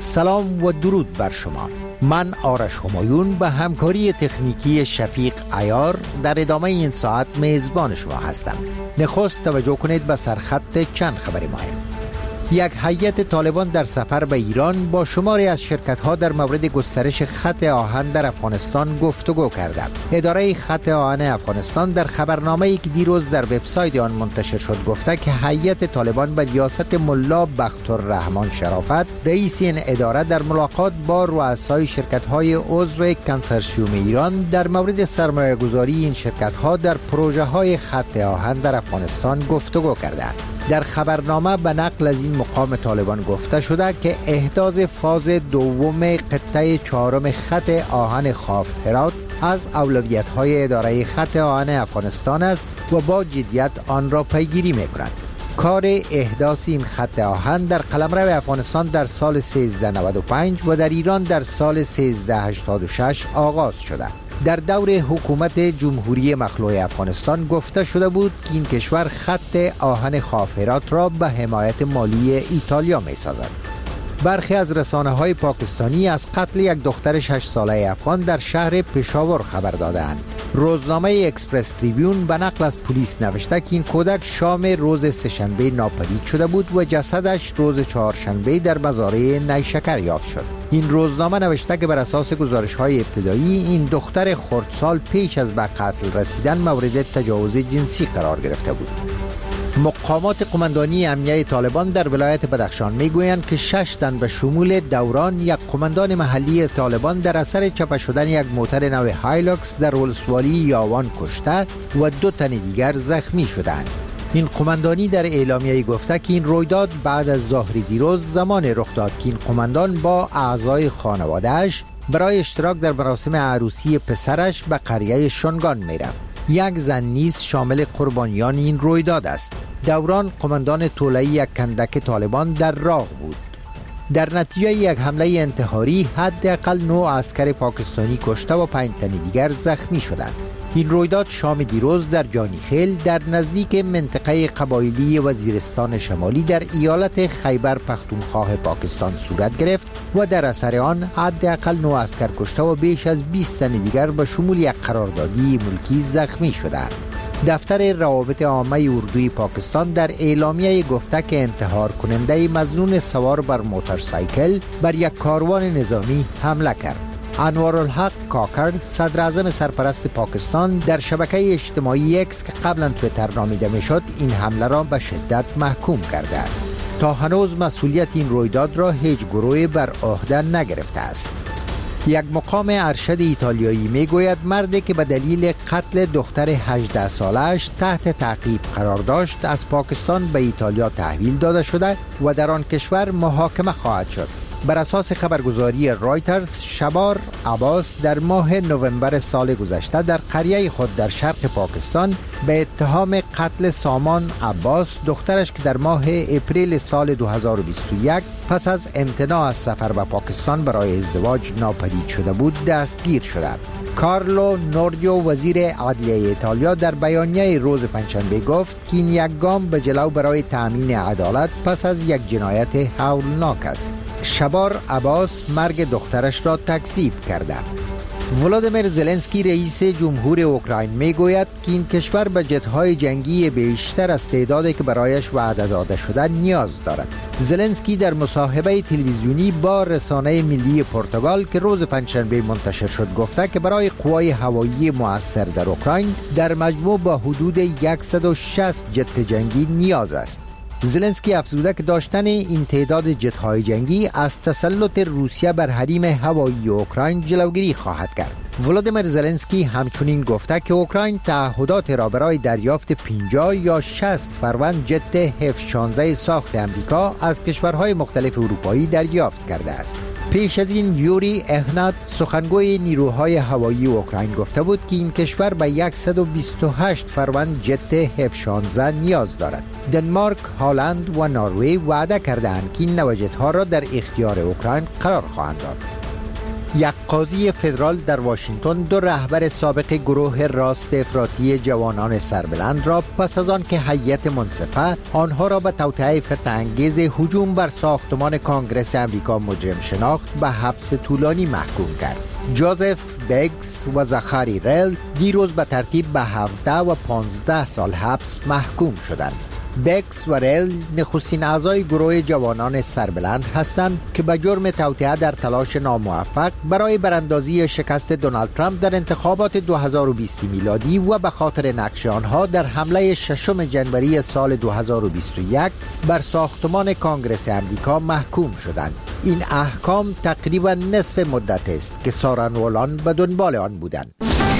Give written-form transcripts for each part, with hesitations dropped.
سلام و درود بر شما. من آرش همایون به همکاری تکنیکی شفیق عیار در ادامه این ساعت میزبان شما هستم. نخست توجه کنید به سرخط چند خبر مهم. یک هیئت طالبان در سفر به ایران با شماری از شرکت‌ها در مورد گسترش خط آهن در افغانستان گفتگو کرده. اداره خط آهن افغانستان در خبرنامه‌ای که دیروز در وبسایت آن منتشر شد گفته که هیئت طالبان به ریاست ملا بختالرحمن شرافت رئیس این اداره در ملاقات با رؤسای شرکت‌های عضو کنسرسیوم ایران در مورد سرمایه‌گذاری این شرکت‌ها در پروژه‌های خط آهن در افغانستان گفتگو کردند. در خبرنامه به نقل از این مقام طالبان گفته شده که احداث فاز دوم قطعه چهارم خط آهن خاف هرات از اولویت‌های اداره خط آهن افغانستان است و با جدیت آن را پیگیری می‌کند. کار احداث این خط آهن در قلمرو افغانستان در سال 1395 و در ایران در سال 1386 آغاز شده. در دور حکومت جمهوری مخلوع افغانستان گفته شده بود که این کشور خط آهن خافرات را به حمایت مالی ایتالیا می سازد. برخی از رسانه‌های پاکستانی از قتل یک دختر 6 ساله افغان در شهر پشاور خبر دادند. روزنامه اکسپرس تریبیون به نقل از پلیس نوشته که این کودک شام روز سه‌شنبه ناپدید شده بود و جسدش روز چهارشنبه در مزارع نیشکر یافت شد. این روزنامه نوشته که بر اساس گزارش‌های ابتدایی این دختر خردسال پیش از به قتل رسیدن مورد تجاوز جنسی قرار گرفته بود. مقامات قماندانی امنیه طالبان در ولایت بدخشان میگویند که 6 تن به شمول دوران یک قماندان محلی طالبان در اثر چپه شدن یک موتر نو هایلوکس در ولسوالی یاوان کشته و 2 تن دیگر زخمی شدند. این قماندانی در اعلامیه گفته که این رویداد بعد از ظهر دیروز زمان رخ داد که این قماندان با اعضای خانواده‌اش برای اشتراک در مراسم عروسی پسرش به قریه شنگان میرفت. یک زن نیز شامل قربانیان این رویداد است. دوران قماندان طوله‌ای یک کندک طالبان در راه بود. در نتیجه یک حمله انتحاری حداقل 9 عسکر پاکستانی کشته و 5 تن دیگر زخمی شدند. این رویداد شام دیروز در جانیخیل در نزدیک منطقه قبایلی وزیرستان شمالی در ایالت خیبر پختونخوا پاکستان صورت گرفت و در اثر آن حداقل 9 عسکر کشته و بیش از 20 تن دیگر به شمول یک قراردادی ملکی زخمی شدند. دفتر روابط عامه اردوی پاکستان در اعلامیه گفته که انتحار کننده مظنون سوار بر موتورسایکل بر یک کاروان نظامی حمله کرد. انوارالحق کاکر صدر اعظم سرپرست پاکستان در شبکه اجتماعی اکس که قبلا تویتر نامیده میشد این حمله را به شدت محکوم کرده است. تا هنوز مسئولیت این رویداد را هیچ گروهی بر عهده نگرفته است. یک مقام ارشد ایتالیایی میگوید مردی که به دلیل قتل دختر 18 سالش تحت تعقیب قرار داشت از پاکستان به ایتالیا تحویل داده شده و در آن کشور محاکمه خواهد شد. بر اساس خبرگزاری رایترز، شبار عباس در ماه نوامبر سال گذشته در قریه خود در شرق پاکستان به اتهام قتل سامان عباس دخترش که در ماه اپریل سال 2021 پس از امتناع از سفر به پاکستان برای ازدواج ناپدید شده بود دستگیر شده. کارلو نوردیو وزیر عدلیه ایتالیا در بیانیه روز پنجشنبه گفت که این یک گام به جلو برای تأمین عدالت پس از یک جنایت هولناک است. شبار عباس مرگ دخترش را تکذیب کرده. ولادیمیر زلنسکی رئیس جمهور اوکراین میگوید که این کشور به جت‌های جنگی بیشتر از تعدادی که برایش وعده داده شده نیاز دارد. زلنسکی در مصاحبه تلویزیونی با رسانه ملی پرتغال که روز پنجشنبه منتشر شد گفته که برای قوای هوایی مؤثر در اوکراین در مجموع با حدود 160 جت جنگی نیاز است. زلنسکی افزوده که داشتن این تعداد جت‌های جنگی از تسلط روسیه بر حریم هوایی اوکراین جلوگیری خواهد کرد. ولادیمیر زلنسکی همچنین گفته که اوکراین تعهدات را برای دریافت 50 یا 60 فروند جت F-16 ساخت امریکا از کشورهای مختلف اروپایی دریافت کرده است. پیش از این یوری اهنات سخنگوی نیروهای هوایی اوکراین گفته بود که این کشور به 128 فروند جت F-16 نیاز دارد. دنمارک، هلند و نروژ وعده کردند که این نوع جت‌ها را در اختیار اوکراین قرار خواهند داد. یک قاضی فدرال در واشنگتن دو رهبر سابق گروه راست افراطی جوانان سربلند را پس از آن که هیئت منصفه آنها را به توطئه فتنه‌انگیز هجوم بر ساختمان کانگرس امریکا مجرم شناخت به حبس طولانی محکوم کرد. جوزف بگز و زخاری ریل دیروز به ترتیب به 17 و 15 سال حبس محکوم شدند. بکس و ریل نخستین اعضای گروه جوانان سربلند هستند که به جرم توطئه در تلاش ناموفق برای براندازی شکست دونالد ترامپ در انتخابات 2020 میلادی و به خاطر نقش آنها در حمله 6 جنوری سال 2021 بر ساختمان کانگرس امریکا محکوم شدند. این احکام تقریبا نصف مدت است که سارنوالان به دنبال آن بودند.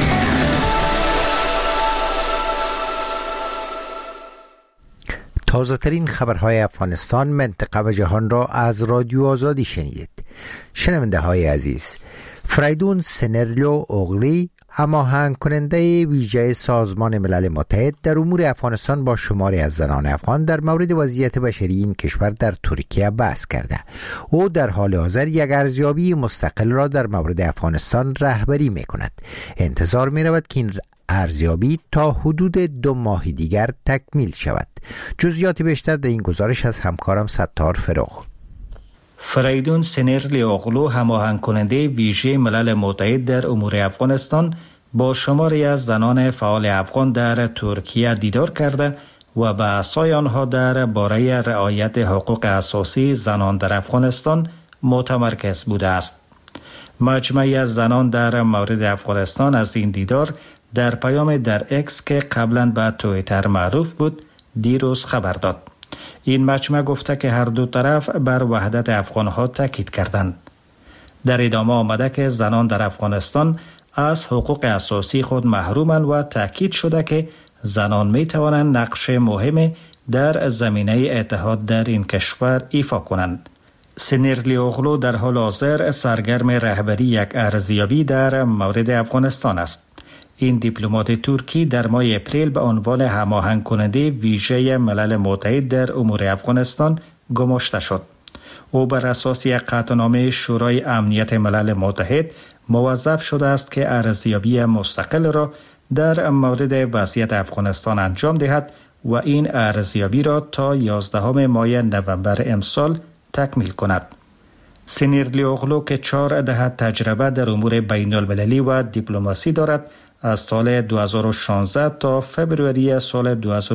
تازه ترین خبرهای افغانستان، منطقه و جهان را از رادیو آزادی شنیدید. شنونده های عزیز، فریدون سنرلیو اوغلی، هماهنگ کننده ویژه سازمان ملل متحد در امور افغانستان با شماری از زنان افغان در مورد وضعیت بشری این کشور در ترکیه بحث کرده. او در حال حاضر یک ارزیابی مستقل را در مورد افغانستان رهبری می کند. انتظار می رود که این ارزیابی تا حدود 2 ماه دیگر تکمیل شود. جزئیات بیشتر در این گزارش از همکارم ستار فروغ. فریدون سنرلیوغلو، هماهنگ کننده ویژه ملل متحد در امور افغانستان، با شماری از زنان فعال افغان در ترکیه دیدار کرده و بحث‌های آنها در باره رعایت حقوق اساسی زنان در افغانستان متمرکز بوده است. مجموعی از زنان در مورد افغانستان از این دیدار در پیام در اکس که قبلا به توییتر معروف بود دیروز خبر داد. این مجمع گفته که هر دو طرف بر وحدت افغانها تاکید کردند. در ادامه آمده که زنان در افغانستان از حقوق اساسی خود محرومند و تاکید شده که زنان می توانند نقش مهم در زمینه اتحاد در این کشور ایفا کنند. سنرلیوغلو در حال حاضر سرگرم رهبری یک ارزیابی در مورد افغانستان است. این دیپلمات ترکی در ماه اپریل به عنوان هماهنگ کننده ویژه ملل متحد در امور افغانستان گماشته شد. او بر اساس یک قطعنامه شورای امنیت ملل متحد موظف شده است که ارزیابی مستقل را در مورد وضعیت افغانستان انجام دهد و این ارزیابی را تا 11 ماه نوامبر امسال تکمیل کند. سنرلیوغلو که 4 دهه تجربه در امور بین المللی و دیپلماسی دارد، از سال 2016 تا فبروری سال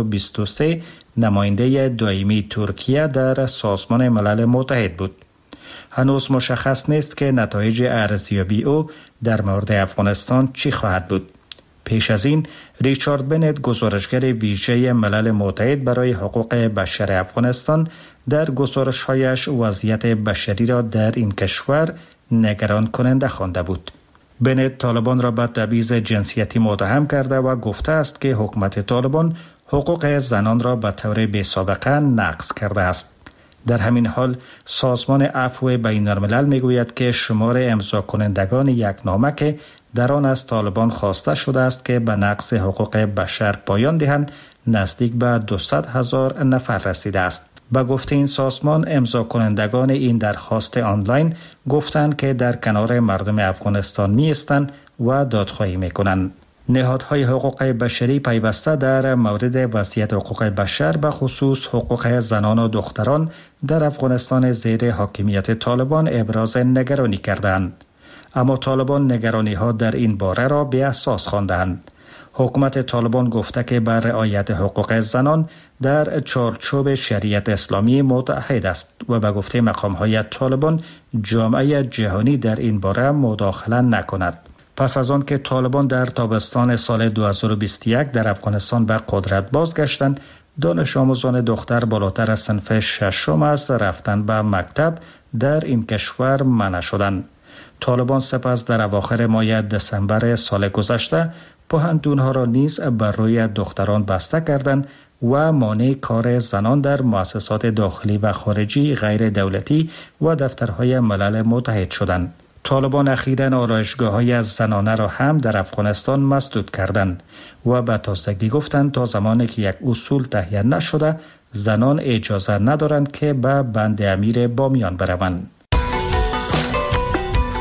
2023 نماینده دائمی ترکیه در سازمان ملل متحد بود. هنوز مشخص نیست که نتایج ارزیابی او در مورد افغانستان چی خواهد بود. پیش از این ریچارد بنت، گزارشگر ویژه ملل متحد برای حقوق بشر افغانستان، در گزارش‌هایش وضعیت بشری را در این کشور نگران کننده خوانده بود. بنت طالبان را به تبعیض جنسیتی متهم کرده و گفته است که حکومت طالبان حقوق زنان را به طور بی‌سابقه نقض کرده است. در همین حال سازمان عفو بین الملل میگوید که شمار امضا کنندگان یک نامه که در آن از طالبان خواسته شده است که به نقض حقوق بشر پایان دهند نزدیک به 200,000 نفر رسیده است. به گفته این سازمان، امضا کنندگان این درخواست آنلاین گفتند که در کنار مردم افغانستان می ایستند و دادخواهی می کنند. نهادهای حقوق بشری پیوسته در مورد وضعیت حقوق بشر به خصوص حقوق زنان و دختران در افغانستان زیر حاکمیت طالبان ابراز نگرانی کردند. اما طالبان نگرانی ها در این باره را بی اساس خواندند. حکومت طالبان گفته که بر رعایت حقوق زنان در چارچوب شریعت اسلامی متعهد است و به گفته مقام‌های طالبان جامعه جهانی در این باره مداخله نکند. پس از آن که طالبان در تابستان سال 2021 در افغانستان به قدرت بازگشتند، دانش آموزان دختر بالاتر از صنف 6 از رفتن به مکتب در این کشور منع شدند. طالبان سپس در اواخر ماه دسامبر سال گذشته پوهنتون‌ها را نیز بر روی دختران بسته کردند و مانع کار زنان در مؤسسات داخلی و خارجی غیر دولتی و دفترهای ملل متحد شدند. طالبان اخیراً آرایشگاه‌های از زنانه را هم در افغانستان مسدود کردند و به تازگی گفتند تا زمانی که یک اصول تهیه نشده زنان اجازه ندارند که به بند امیر بامیان بروند.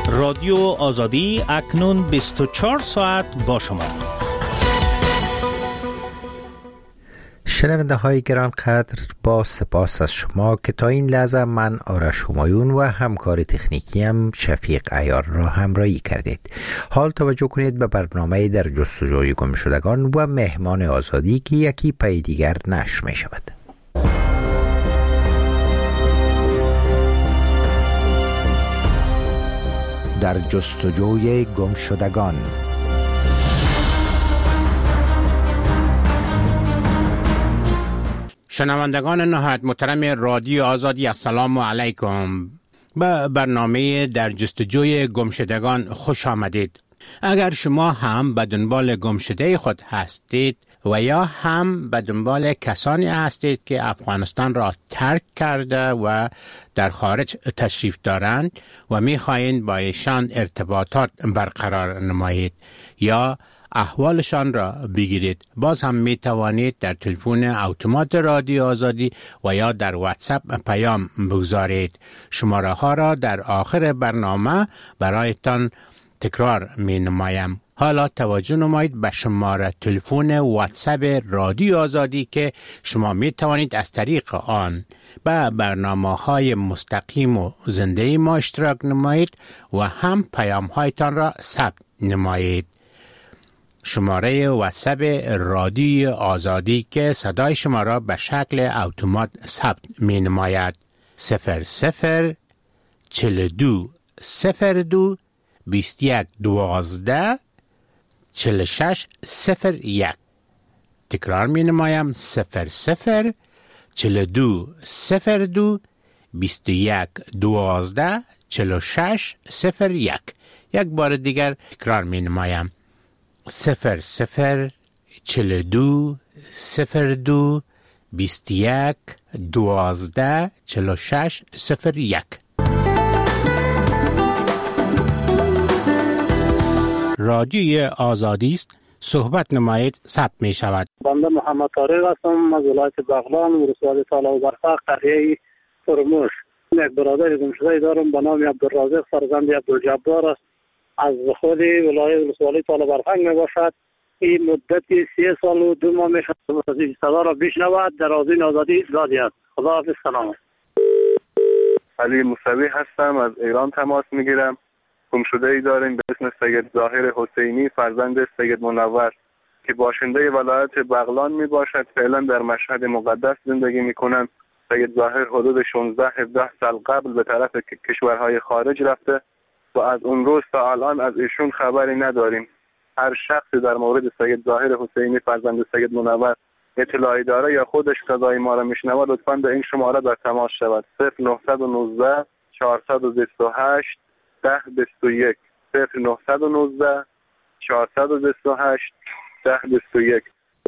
رادیو آزادی اکنون 24 ساعت با شما. شنونده های گرانقدر، با سپاس از شما که تا این لحظه من آرش همایون و همکار تکنیکیم شفیق عیار را همراهی کردید. حال توجه کنید به برنامه در جستجوی گمشدگان و مهمان آزادی که یکی پی دیگر نشر می شود. در جستجوی گمشدگان. شنوندگان نهایت محترم رادیو آزادی، السلام علیکم. به برنامه در جستجوی گمشدگان خوش آمدید. اگر شما هم به دنبال گمشده خود هستید و یا هم به دنبال کسانی هستید که افغانستان را ترک کرده و در خارج تشریف دارند و می‌خواهید با ایشان ارتباطات برقرار نمایید یا احوالشان را بگیرید، باز هم می توانید در تلفن اتومات رادیو آزادی و یا در واتساپ پیام بگذارید. شماره ها را در آخر برنامه برایتان تکرار می نمایم. حالا توجه نمایید به شماره تلفن واتساپ رادیو آزادی که شما می توانید از طریق آن به برنامه های مستقیم و زنده ما اشتراک نمایید و هم پیام هایتان را ثبت نمایید. شماره واتساپ رادیو آزادی که صدای شما را به شکل اتومات ثبت می نماید 00 42 02 21 12 46 01. تکرار می نمایم 00 42 02 21 12 46 01. یک بار دیگر تکرار می نمایم 00 42 02 21 12 46 01. رادیوی آزادی است، صحبت نمایید ثبت می شود. بنده محمد طارق هستم از ولایت بغلان، ولسوالی طالب برفق، قریه فرموش. یک برادر گمشده دارم به نام عبدالرازق فرزند عبدالجبار است. از خود ولسوالی طالب برفق می باشد. این مدت 3 سال و 2 ماه می شود صدا را بشنود. در آذین آزادی زادی است. خداحافظ. سلام. علی موسوی هستم، از ایران تماس می گیرم. گمشده ای داریم به اسم سید ظاهر حسینی فرزند سید منور که باشنده ولایت بغلان می باشد. فعلا در مشهد مقدس زندگی می کنند. سید ظاهر حدود 16-17 سال قبل به طرف کشورهای خارج رفته و از اون روز تا الان از ایشون خبری نداریم. هر شخصی در مورد سید ظاهر حسینی فرزند سید منور اطلاعی داره یا خودش صدای ما را میشنوه لطفاً به این شماره در تماس شود. 0919 428 1021 0919 428 1021.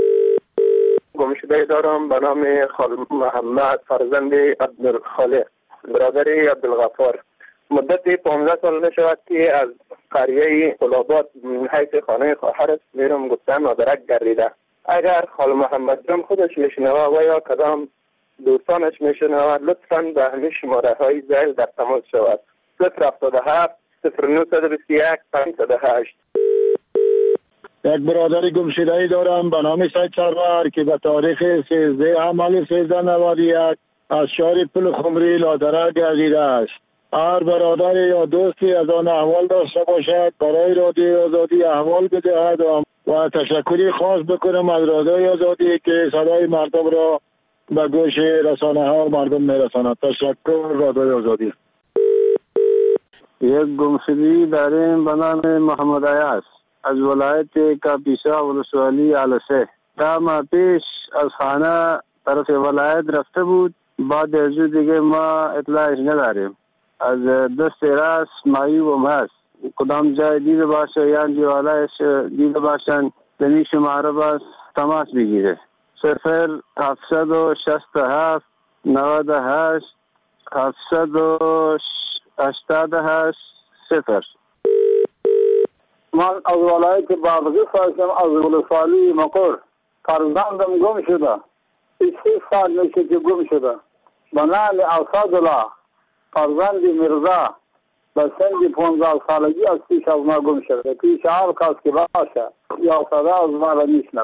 گمشده دارم به نام خال محمد فرزند عبدالخالق برادر عبدالغفار. مدت 15 سال می شود که از قریه طلابات حیث خانه خواهرش میرم گفتن مادرک گردیده. اگر خال محمد جان خودش میشنوه و یا کدام دوستانش میشنوه لطفاً به همین شماره های زیل در تماس شود. 077 0921 508. یک برادر گمشده‌ای دارم به نام سید سرور که به تاریخ 13 حمل 1391 از شهر پل خمری لادره گردیده است. هر برادر یا دوستی از آن احوال داشته باشد برای رادیو آزادی احوال بدهد و تشکری خاص بکنم از رادیو آزادی که صدای مردم را به گوش رسانه ها و مردم میرساند. تشکر رادیو آزادی. یک گمشدگی داریم به نام محمد عیاض از ولایت کاپیسا ولسوالی علسه. 10 ماه پیش از خانه طرف ولایت رفته بود. بعد از دیگه ما اطلاعش نداریم. از دست راست معیوب هست. کدام جای دیده باشه یا جوالایش دیده باشن دنی شماره باز تماس بگیره. 0767 98 788 0. من از ولایت بغلان هستم، از ولسوالی مقر. فرزندم گم شده. 3 سال میشه که گم شده. به نام اسدالله فرزند مرزا به سن 15 سالگی از پیش از ما گم شده. پیش هر کس که باشه یا صدا از ما را میشنوه.